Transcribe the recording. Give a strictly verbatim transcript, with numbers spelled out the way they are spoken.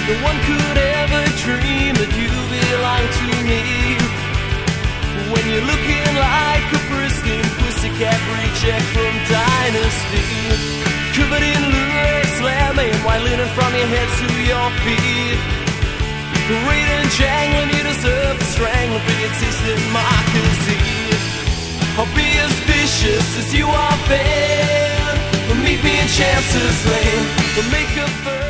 No one could ever dream that you belong to me. When you're looking like a pristine pussycat reject from Dynasty, covered in Louis slamming white linen from your head to your feet. Great and jangling, you deserve the strangling for your tasted marquisine. I'll be as vicious as you are fair. Meet me in Chance's Lane. We'll make a first.